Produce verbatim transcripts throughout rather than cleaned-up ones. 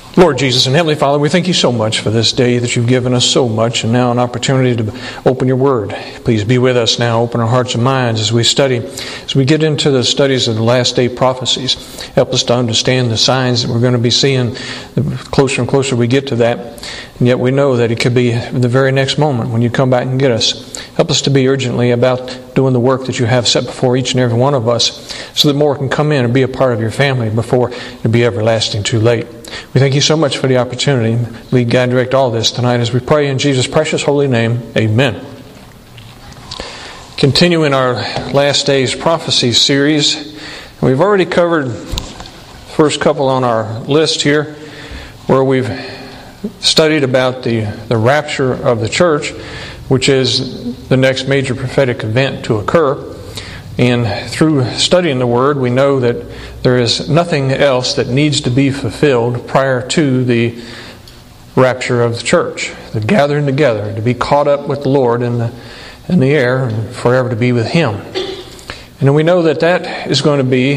Lord Jesus and Heavenly Father, we thank you so much for this day that you've given us so much, and now an opportunity to open your Word. Please be with us now. Open our hearts and minds as we study. As we get into the studies of the last day prophecies, help us to understand the signs that we're going to be seeing the closer and closer we get to that. And yet we know that it could be the very next moment when you come back and get us. Help us to be urgently about doing the work that you have set before each and every one of us, so that more can come in and be a part of your family before it be everlasting too late. We thank you so much for the opportunity. Lead, guide, direct all this tonight as we pray in Jesus' precious holy name. Amen. Continuing our last days prophecy series, we've already covered the first couple on our list here, where we've studied about the, the rapture of the church, which is the next major prophetic event to occur. And through studying the Word, we know that there is nothing else that needs to be fulfilled prior to the rapture of the church, the gathering together, to be caught up with the Lord in the, in the air and forever to be with Him. And then we know that that is going to be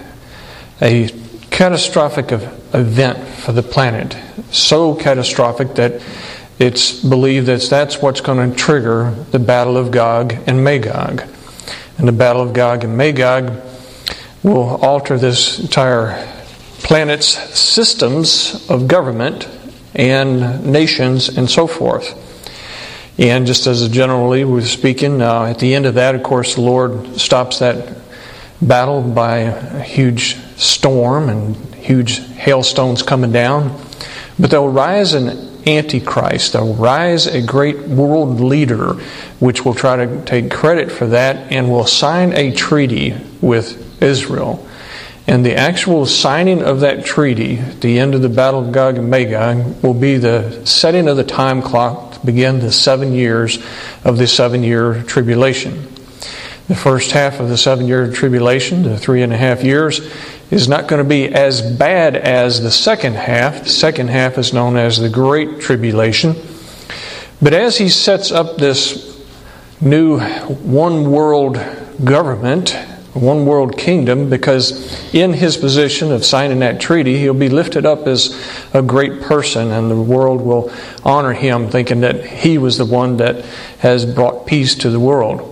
a catastrophic event for the planet, so catastrophic that it's believed that that's what's going to trigger the battle of Gog and Magog. And the battle of Gog and Magog will alter this entire planet's systems of government and nations and so forth. And just as a generally we're speaking, uh, at the end of that, of course, the Lord stops that battle by a huge storm and huge hailstones coming down. But there will rise an Antichrist. There will rise a great world leader which will try to take credit for that and will sign a treaty with Israel. And the actual signing of that treaty, at the end of the battle of Gog and Magog, will be the setting of the time clock to begin the seven years of the seven-year tribulation. The first half of the seven-year tribulation, the three and a half years, is not going to be as bad as the second half. The second half is known as the Great Tribulation. But as he sets up this new one world government, one world kingdom, because in his position of signing that treaty, he'll be lifted up as a great person, and the world will honor him, thinking that he was the one that has brought peace to the world.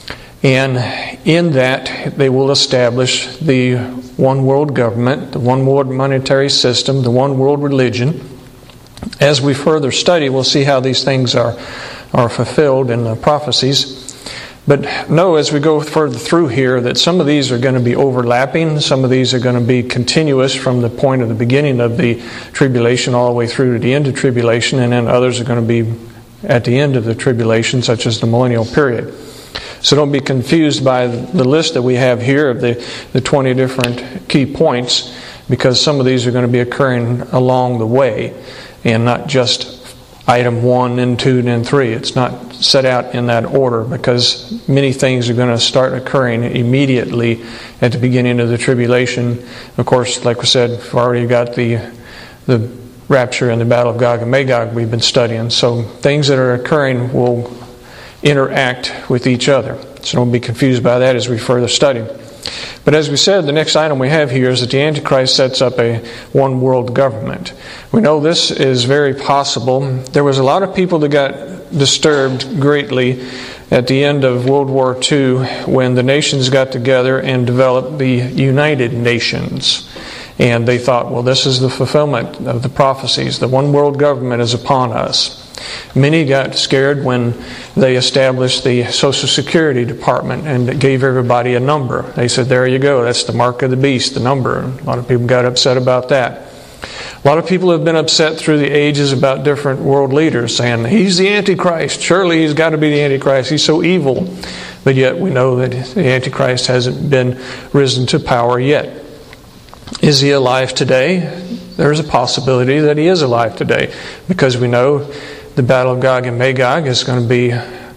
And in that, they will establish the one world government, the one world monetary system, the one world religion. As we further study, we'll see how these things are, are fulfilled in the prophecies. But know as we go further through here that some of these are going to be overlapping. Some of these are going to be continuous from the point of the beginning of the tribulation all the way through to the end of tribulation. And then others are going to be at the end of the tribulation, such as the millennial period. So don't be confused by the list that we have here of the, the twenty different key points, because some of these are going to be occurring along the way and not just item one and two and three. It's not set out in that order, because many things are going to start occurring immediately at the beginning of the tribulation. Of course, like we said, we've already got the the rapture and the battle of Gog and Magog we've been studying. So things that are occurring will interact with each other. So don't be confused by that as we further study. But as we said, the next item we have here is that the Antichrist sets up a one world government. We know this is very possible. There was a lot of people that got disturbed greatly at the end of World War Two when the nations got together and developed the United Nations. And they thought, well, this is the fulfillment of the prophecies. The one world government is upon us. Many got scared when they established the Social Security Department and gave everybody a number. They said, there you go, that's the mark of the beast, the number. A lot of people got upset about that. A lot of people have been upset through the ages about different world leaders, saying, he's the Antichrist. Surely he's got to be the Antichrist. He's so evil. But yet we know that the Antichrist hasn't been risen to power yet. Is he alive today? There's a possibility that he is alive today, because we know the battle of Gog and Magog is going to be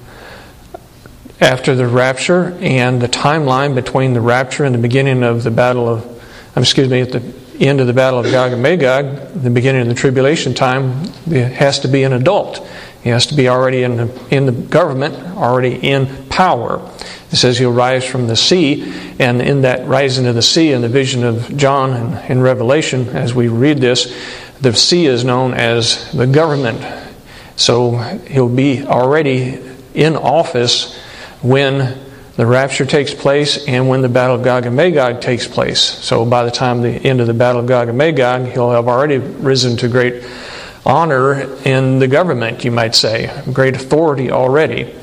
after the rapture, and the timeline between the rapture and the beginning of the battle of, excuse me, at the end of the battle of Gog and Magog, the beginning of the tribulation time, it has to be an adult. He has to be already in the, in the government, already in power. It says He'll rise from the sea, and in that rising of the sea, in the vision of John and in Revelation, as we read this, the sea is known as the government. So He'll be already in office when the rapture takes place and when the battle of Gog and Magog takes place. So by the time the end of the battle of Gog and Magog, He'll have already risen to great honor in the government, you might say. Great authority already.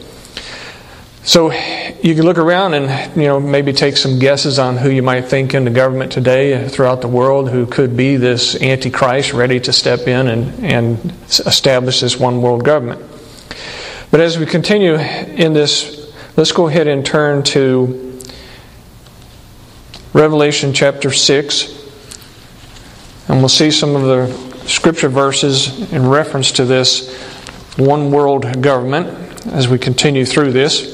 So you can look around and, you know, maybe take some guesses on who you might think in the government today throughout the world who could be this Antichrist ready to step in and, and establish this one world government. But as we continue in this, let's go ahead and turn to Revelation chapter six. And we'll see some of the scripture verses in reference to this one world government as we continue through this.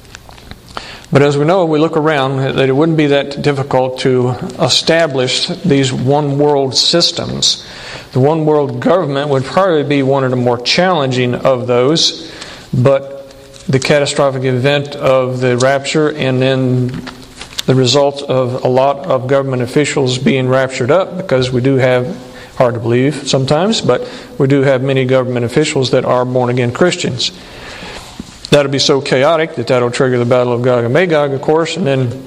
But as we know, we look around, that it wouldn't be that difficult to establish these one world systems. The one world government would probably be one of the more challenging of those, but the catastrophic event of the rapture and then the result of a lot of government officials being raptured up, because we do have, hard to believe sometimes, but we do have many government officials that are born-again Christians. That'll be so chaotic that that'll trigger the battle of Gog and Magog, of course, and then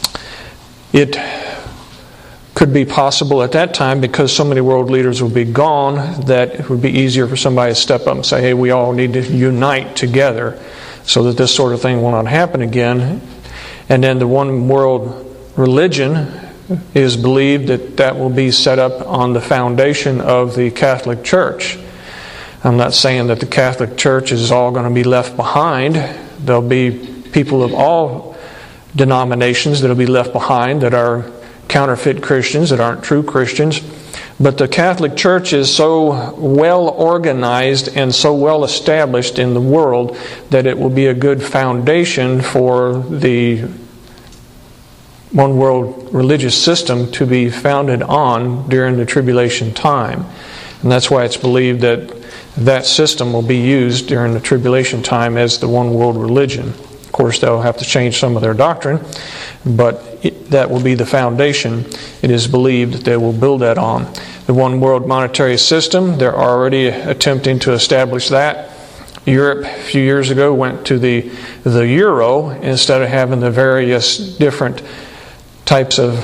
it could be possible at that time, because so many world leaders will be gone, that it would be easier for somebody to step up and say, hey, we all need to unite together so that this sort of thing will not happen again. And then the one world religion is believed that that will be set up on the foundation of the Catholic Church. I'm not saying that the Catholic Church is all going to be left behind. There'll be people of all denominations that will be left behind that are counterfeit Christians, that aren't true Christians. But the Catholic Church is so well organized and so well established in the world that it will be a good foundation for the one world religious system to be founded on during the tribulation time. And that's why it's believed that that system will be used during the tribulation time as the one world religion. Of course, they'll have to change some of their doctrine, but it, that will be the foundation. It is believed that they will build that on. The one world monetary system, they're already attempting to establish that. Europe a few years ago went to the the euro instead of having the various different types of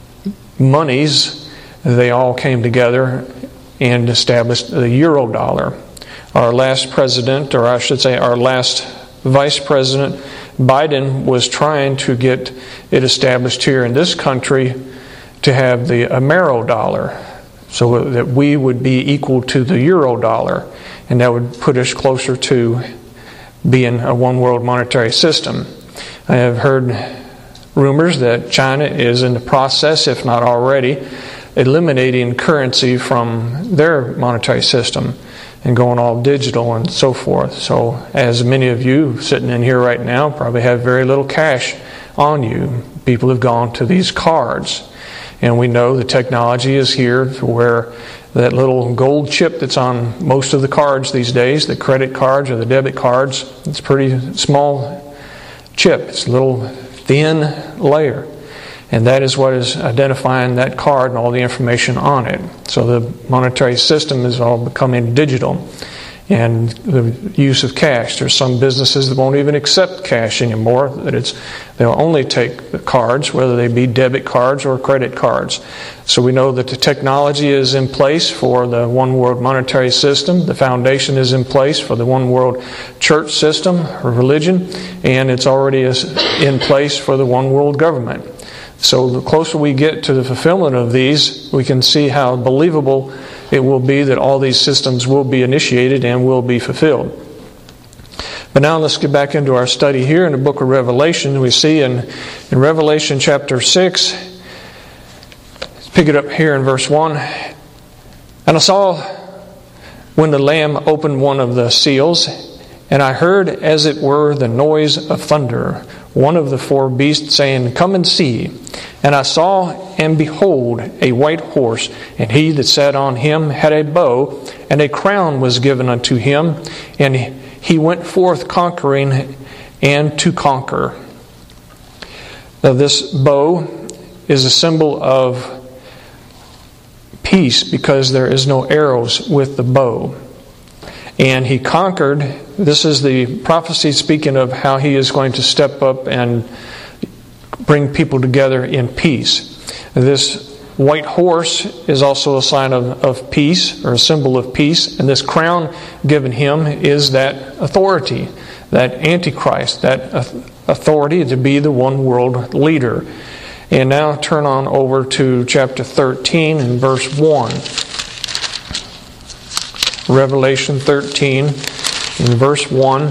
monies. They all came together and established the euro dollar. Our last president, or I should say our last vice president, Biden, was trying to get it established here in this country to have the Amero dollar, so that we would be equal to the euro dollar, and that would put us closer to being a one world monetary system. I have heard rumors that China is in the process, if not already, eliminating currency from their monetary system and going all digital and so forth. So as many of you sitting in here right now probably have very little cash on you, people have gone to these cards. And we know the technology is here to where that little gold chip that's on most of the cards these days, the credit cards or the debit cards, it's a pretty small chip. It's a little thin layer. And that is what is identifying that card and all the information on it. So the monetary system is all becoming digital. And the use of cash. There's some businesses that won't even accept cash anymore. That it's they'll only take the cards, whether they be debit cards or credit cards. So we know that the technology is in place for the one world monetary system. The foundation is in place for the one world church system or religion, and it's already in place for the one world government. So the closer we get to the fulfillment of these, we can see how believable it will be that all these systems will be initiated and will be fulfilled. But now let's get back into our study here in the book of Revelation. We see in, in Revelation chapter six, let's pick it up here in verse one. And I saw when the Lamb opened one of the seals, and I heard as it were the noise of thunder, one of the four beasts saying, Come and see. And I saw, and behold, a white horse, and he that sat on him had a bow, and a crown was given unto him, and he went forth conquering and to conquer. Now, this bow is a symbol of peace because there is no arrows with the bow. And he conquered. This is the prophecy speaking of how he is going to step up and bring people together in peace. This white horse is also a sign of, of peace, or a symbol of peace. And this crown given him is that authority, that Antichrist, that authority to be the one world leader. And now turn on over to chapter thirteen and verse one. Revelation thirteen in verse one.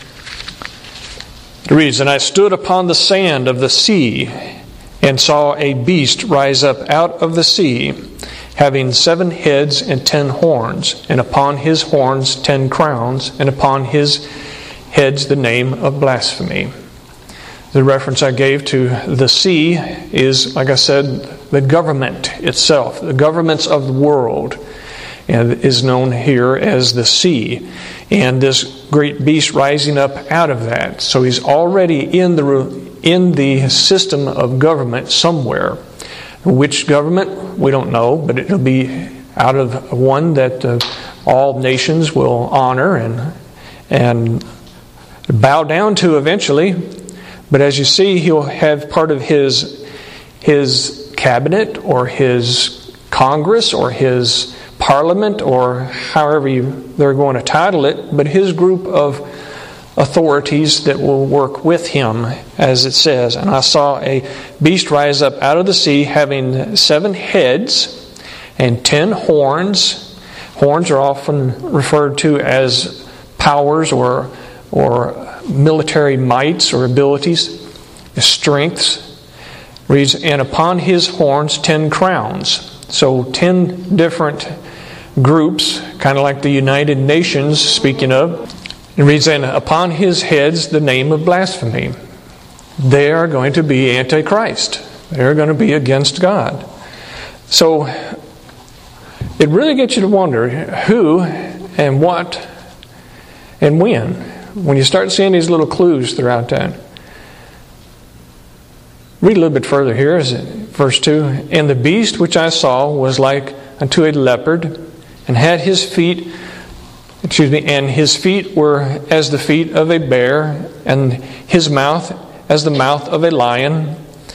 It reads, "And I stood upon the sand of the sea, and saw a beast rise up out of the sea, having seven heads and ten horns, and upon his horns ten crowns, and upon his heads the name of blasphemy." The reference I gave to the sea is, like I said, the government itself. The governments of the world is known here as the sea. And this great beast rising up out of that. So he's already in the in the system of government somewhere. Which government? We don't know, but it'll be out of one that uh, all nations will honor and and bow down to eventually. But as you see, he'll have part of his his cabinet or his Congress or his Parliament, or however you, they're going to title it, but his group of authorities that will work with him, as it says. "And I saw a beast rise up out of the sea, having seven heads and ten horns." Horns are often referred to as powers or or military mights or abilities, strengths. Reads, "And upon his horns ten crowns." So ten different groups, kind of like the United Nations, speaking of. It reads, "And upon his heads the name of blasphemy." They are going to be Antichrist. They are going to be against God. So it really gets you to wonder who and what and when. When you start seeing these little clues throughout that. Read a little bit further here, is it verse two. "And the beast which I saw was like unto a leopard, and had his feet, excuse me, and his feet were as the feet of a bear, and his mouth as the mouth of a lion.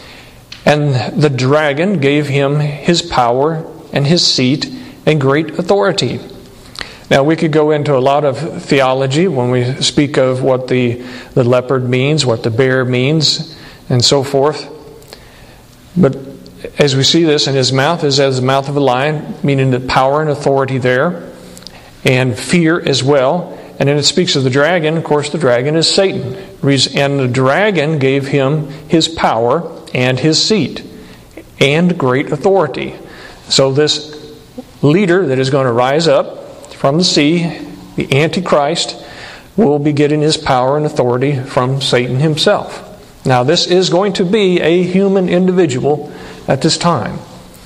And the dragon gave him his power and his seat and great authority." Now, we could go into a lot of theology when we speak of what the, the leopard means, what the bear means, and so forth. But as we see this, and his mouth is as the mouth of a lion, meaning the power and authority there, and fear as well. And then it speaks of the dragon. Of course, the dragon is Satan. And the dragon gave him his power and his seat and great authority. So this leader that is going to rise up from the sea, the Antichrist, will be getting his power and authority from Satan himself. Now, this is going to be a human individual at this time.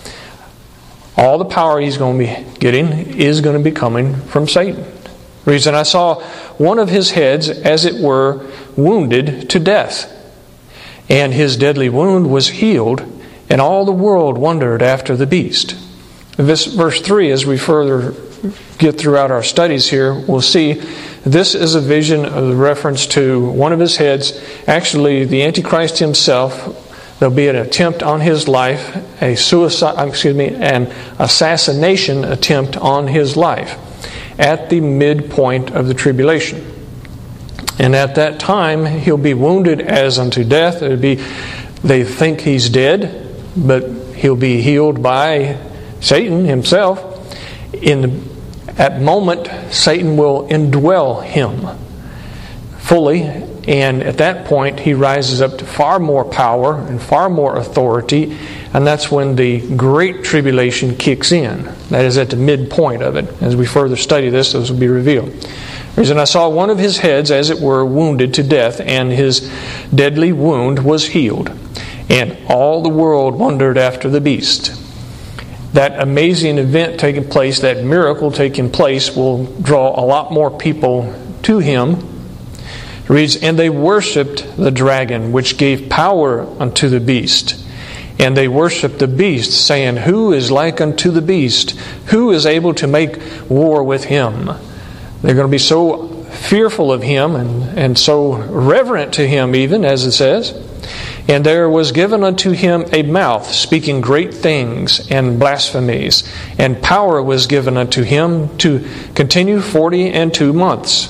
All the power he's going to be getting is going to be coming from Satan. The reason I saw one of his heads, as it were, wounded to death, and his deadly wound was healed, and all the world wondered after the beast. This verse three, as we further get throughout our studies here, we'll see this is a vision of the reference to one of his heads. Actually, the Antichrist himself, there'll be an attempt on his life, a suicide, excuse me, an assassination attempt on his life at the midpoint of the tribulation. And at that time, he'll be wounded as unto death. It'll be, they think he's dead, but he'll be healed by Satan himself. In the, at moment, Satan will indwell him fully, and at that point he rises up to far more power and far more authority, and that's when the great tribulation kicks in. That is at the midpoint of it. As we further study this, those will be revealed. And I saw one of his heads, as it were, wounded to death, and his deadly wound was healed. And all the world wondered after the beast. That amazing event taking place, that miracle taking place, will draw a lot more people to him. It reads, "And they worshipped the dragon, which gave power unto the beast. And they worshipped the beast, saying, Who is like unto the beast? Who is able to make war with him?" They're going to be so fearful of him and, and so reverent to him even, as it says. "And there was given unto him a mouth, speaking great things and blasphemies. And power was given unto him to continue forty and two months."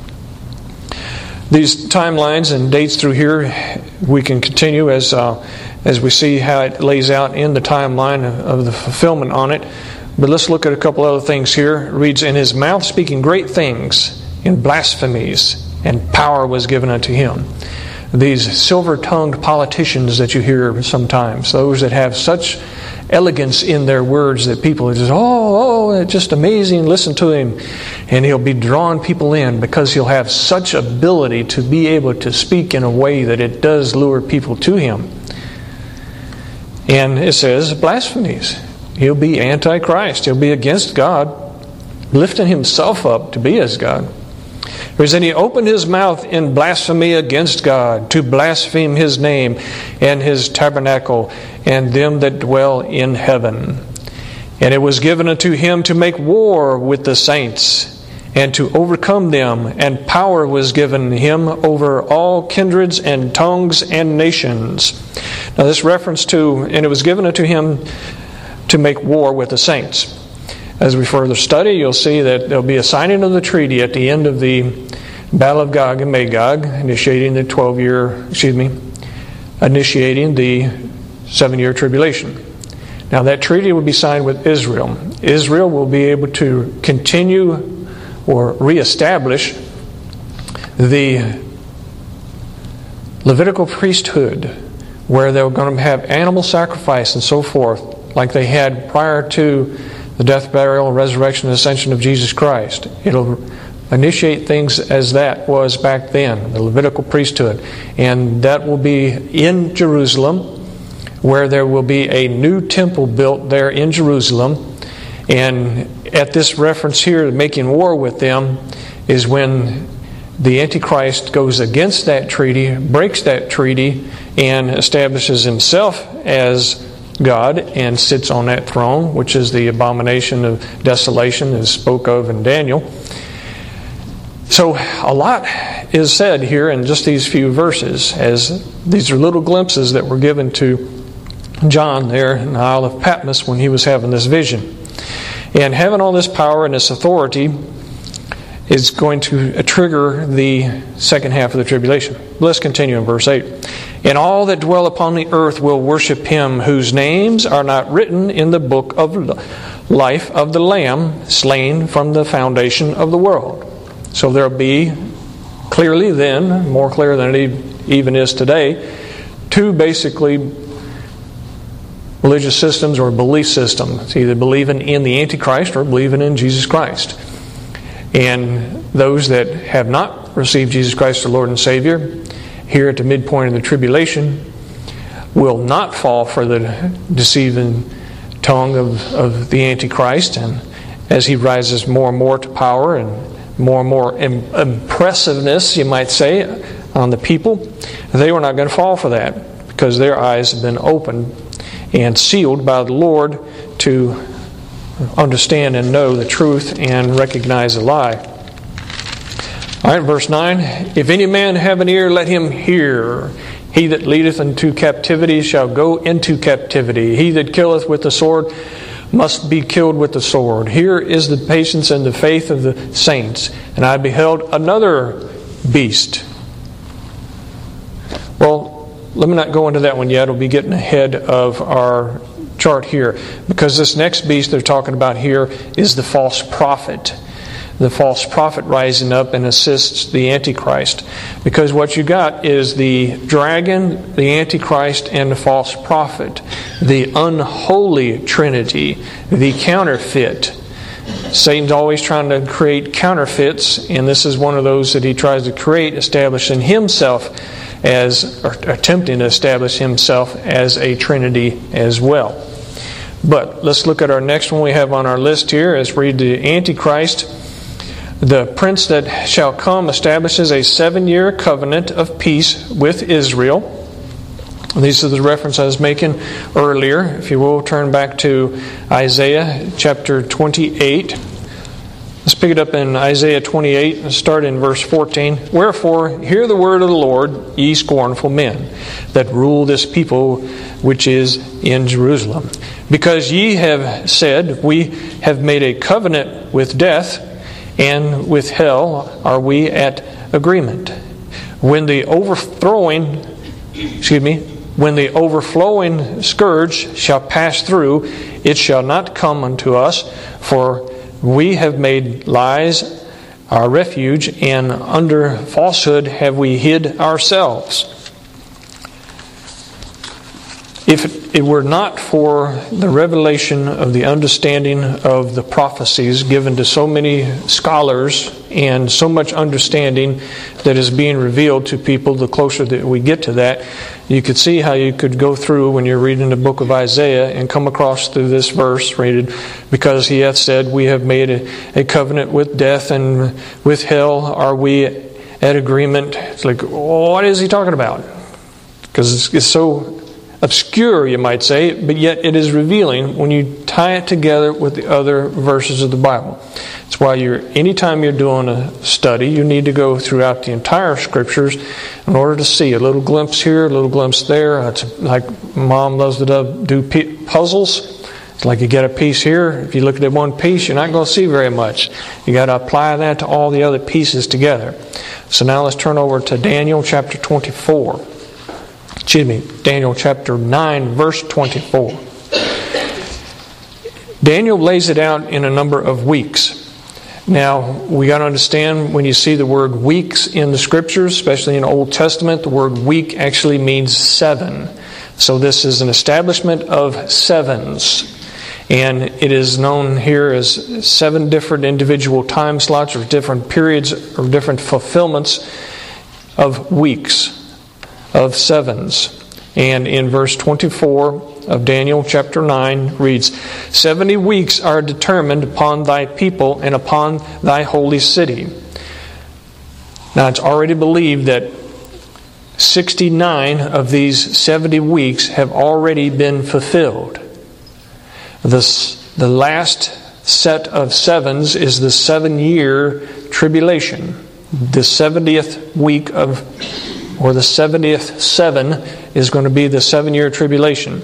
These timelines and dates through here, we can continue as uh, as we see how it lays out in the timeline of the fulfillment on it. But let's look at a couple other things here. It reads, "In his mouth speaking great things and blasphemies, and power was given unto him." These silver-tongued politicians that you hear sometimes, those that have such elegance in their words that people are just, oh, oh, it's just amazing, listen to him. And he'll be drawing people in because he'll have such ability to be able to speak in a way that it does lure people to him. And it says blasphemies. He'll be antichrist. He'll be against God, lifting himself up to be as God. Whereas then he opened his mouth in blasphemy against God, to blaspheme his name and his tabernacle and them that dwell in heaven. "And it was given unto him to make war with the saints, and to overcome them, and power was given him over all kindreds and tongues and nations." Now this reference to, and it was given unto him to make war with the saints. As we further study, you'll see that there'll be a signing of the treaty at the end of the Battle of Gog and Magog, initiating the twelve-year, excuse me, initiating the seven-year tribulation. Now that treaty will be signed with Israel. Israel will be able to continue or reestablish the Levitical priesthood, where they're going to have animal sacrifice and so forth, like they had prior to the death, burial, resurrection, and ascension of Jesus Christ. It'll initiate things as that was back then, the Levitical priesthood. And that will be in Jerusalem, where there will be a new temple built there in Jerusalem. And at this reference here, making war with them, is when the Antichrist goes against that treaty, breaks that treaty, and establishes himself as God and sits on that throne, which is the abomination of desolation as spoke of in Daniel. So a lot is said here in just these few verses, as these are little glimpses that were given to John there in the Isle of Patmos when he was having this vision. And having all this power and this authority is going to trigger the second half of the tribulation. Let's continue in verse eight. "And all that dwell upon the earth will worship him, whose names are not written in the book of life of the Lamb, slain from the foundation of the world." So there will be, clearly then, more clear than it even is today, two basically religious systems or belief systems, either believing in the Antichrist or believing in Jesus Christ. And those that have not received Jesus Christ as Lord and Savior, here at the midpoint of the tribulation, will not fall for the deceiving tongue of, of the Antichrist. And as he rises more and more to power and more and more im- impressiveness, you might say, on the people, they were not going to fall for that, because their eyes have been opened and sealed by the Lord to understand and know the truth and recognize a lie. All right, verse nine. "If any man have an ear, let him hear. He that leadeth into captivity shall go into captivity. He that killeth with the sword must be killed with the sword. Here is the patience and the faith of the saints. And I beheld another beast." Well, let me not go into that one yet. I'll be getting ahead of our chart here, because this next beast they're talking about here is the false prophet. The false prophet rising up and assists the Antichrist. Because what you got is the dragon, the Antichrist, and the false prophet. The unholy trinity, the counterfeit. Satan's always trying to create counterfeits, and this is one of those that he tries to create, establishing himself as, or attempting to establish himself as a trinity as well. But let's look at our next one we have on our list here. Let's read the Antichrist. The prince that shall come establishes a seven-year covenant of peace with Israel. These are the reference I was making earlier. If you will, turn back to Isaiah chapter twenty-eight. Let's pick it up in Isaiah twenty-eight and start in verse fourteen. Wherefore, hear the word of the Lord, ye scornful men, that rule this people which is in Jerusalem. Because ye have said, we have made a covenant with death, and with hell are we at agreement. When the overthrowing, excuse me, when the overflowing scourge shall pass through, it shall not come unto us, for we have made lies our refuge, and under falsehood have we hid ourselves. If it were not for the revelation of the understanding of the prophecies given to so many scholars and so much understanding that is being revealed to people, the closer that we get to that, you could see how you could go through when you're reading the book of Isaiah and come across through this verse rated, because he hath said, we have made a, a covenant with death, and with hell are we at agreement. It's like, what is he talking about? Because it's, it's so obscure, you might say, but yet it is revealing when you tie it together with the other verses of the Bible. That's why you're, anytime you're doing a study, you need to go throughout the entire Scriptures in order to see a little glimpse here, a little glimpse there. It's like Mom loves to do puzzles. It's like you get a piece here. If you look at one piece, you're not going to see very much. You got to apply that to all the other pieces together. So now let's turn over to Daniel chapter twenty-four. Excuse me, Daniel chapter nine, verse twenty-four. Daniel lays it out in a number of weeks. Now, we got to understand when you see the word weeks in the Scriptures, especially in the Old Testament, the word week actually means seven. So this is an establishment of sevens. And it is known here as seven different individual time slots or different periods or different fulfillments of weeks, of sevens. And in verse twenty-four of Daniel chapter nine reads, Seventy weeks are determined upon thy people and upon thy holy city. Now it's already believed that sixty-nine of these seventy weeks have already been fulfilled. This, the last set of sevens is the seven-year tribulation. The seventieth week of or the seventieth seven is going to be the seven-year tribulation.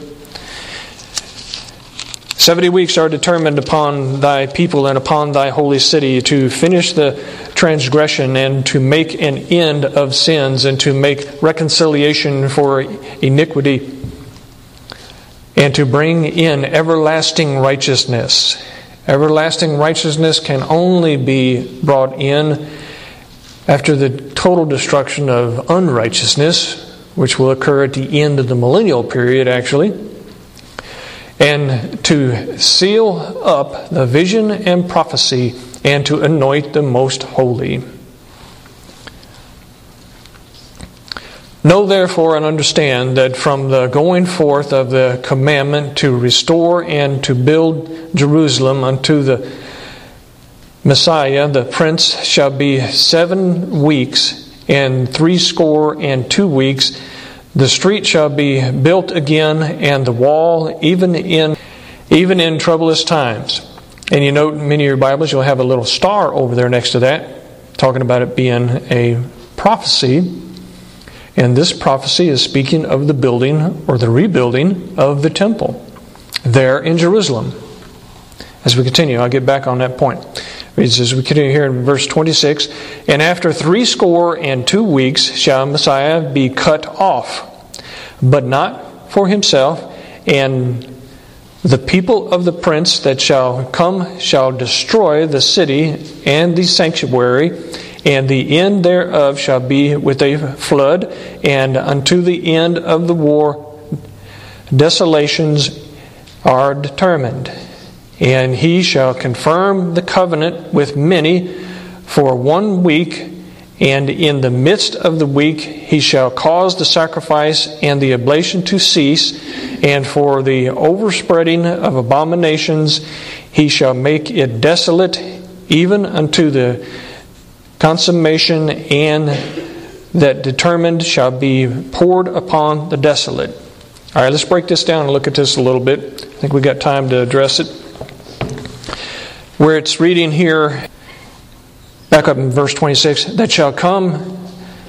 Seventy weeks are determined upon thy people and upon thy holy city to finish the transgression and to make an end of sins and to make reconciliation for iniquity and to bring in everlasting righteousness. Everlasting righteousness can only be brought in after the total destruction of unrighteousness, which will occur at the end of the millennial period, actually, and to seal up the vision and prophecy and to anoint the most holy. Know therefore and understand that from the going forth of the commandment to restore and to build Jerusalem unto the Messiah, the Prince, shall be seven weeks and threescore and two weeks. The street shall be built again, and the wall, even in even in troublous times. And you note in many of your Bibles, you'll have a little star over there next to that, talking about it being a prophecy. And this prophecy is speaking of the building or the rebuilding of the temple there in Jerusalem. As we continue, I'll get back on that point. As we continue here in verse twenty-six, and after threescore and two weeks shall Messiah be cut off, but not for himself, and the people of the prince that shall come shall destroy the city and the sanctuary, and the end thereof shall be with a flood, and unto the end of the war desolations are determined. And he shall confirm the covenant with many for one week, and in the midst of the week he shall cause the sacrifice and the oblation to cease, and for the overspreading of abominations he shall make it desolate, even unto the consummation, and that determined shall be poured upon the desolate. All right, let's break this down and look at this a little bit. I think we got time to address it. Where it's reading here, back up in verse twenty-six, that shall come,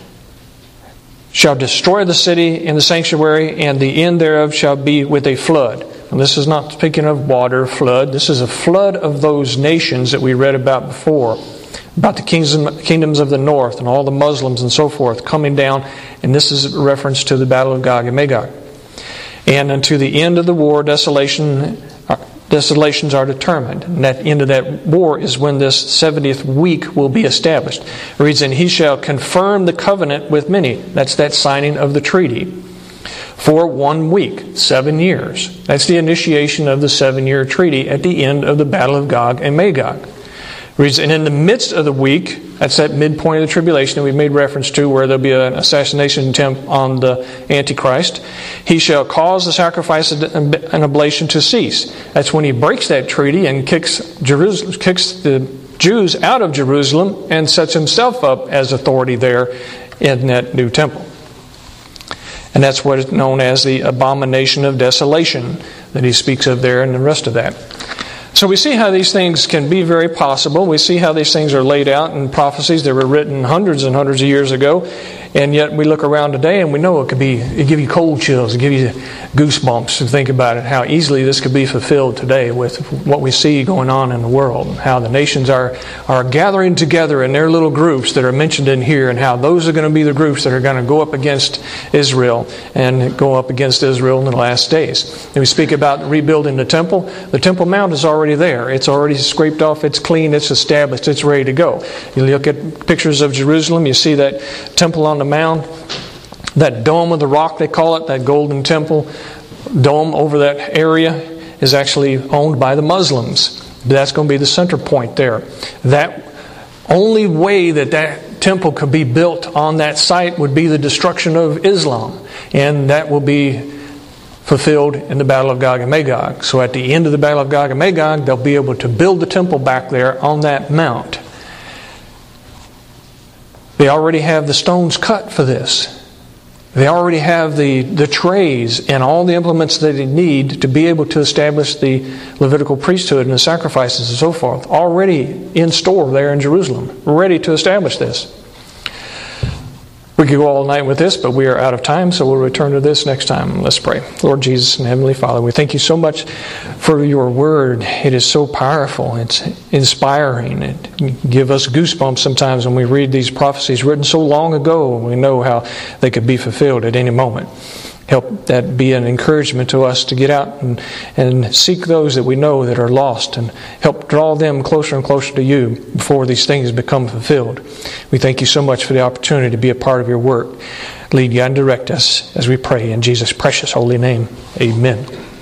shall destroy the city and the sanctuary, and the end thereof shall be with a flood. And this is not speaking of water flood. This is a flood of those nations that we read about before, about the kingdom, kingdoms of the north and all the Muslims and so forth coming down. And this is a reference to the battle of Gog and Magog. And unto the end of the war, desolation, desolations are determined. And at the end of that war is when this seventieth week will be established. It reads, and he shall confirm the covenant with many. That's that signing of the treaty. For one week, seven years. That's the initiation of the seven-year treaty at the end of the battle of Gog and Magog. It reads, and in the midst of the week, that's that midpoint of the tribulation that we made reference to, where there'll be an assassination attempt on the Antichrist, he shall cause the sacrifice and oblation to cease. That's when he breaks that treaty and kicks Jerusalem, kicks the Jews out of Jerusalem and sets himself up as authority there in that new temple. And that's what is known as the abomination of desolation that he speaks of there and the rest of that. So we see how these things can be very possible. We see how these things are laid out in prophecies that were written hundreds and hundreds of years ago. And yet we look around today and we know it could be, it give you cold chills, it give you goosebumps to think about it, how easily this could be fulfilled today with what we see going on in the world, and how the nations are, are gathering together in their little groups that are mentioned in here, and how those are going to be the groups that are going to go up against Israel and go up against Israel in the last days. And we speak about rebuilding the temple. The Temple Mount is already there. It's already scraped off, it's clean, it's established, it's ready to go. You look at pictures of Jerusalem, you see that temple on the mound, that dome of the rock they call it, that golden temple dome over that area is actually owned by the Muslims. That's going to be the center point there. That only way that that temple could be built on that site would be the destruction of Islam, and that will be fulfilled in the Battle of Gog and Magog. So at the end of the Battle of Gog and Magog, they'll be able to build the temple back there on that mount. They already have the stones cut for this. They already have the, the trays and all the implements that they need to be able to establish the Levitical priesthood and the sacrifices and so forth. Already in store there in Jerusalem. Ready to establish this. We could go all night with this, but we are out of time, so we'll return to this next time. Let's pray. Lord Jesus and Heavenly Father, we thank you so much for your word. It is so powerful. It's inspiring. It gives us goosebumps sometimes when we read these prophecies written so long ago, and we know how they could be fulfilled at any moment. Help that be an encouragement to us to get out and, and seek those that we know that are lost, and help draw them closer and closer to you before these things become fulfilled. We thank you so much for the opportunity to be a part of your work. Lead, guide, and direct us as we pray in Jesus' precious holy name. Amen.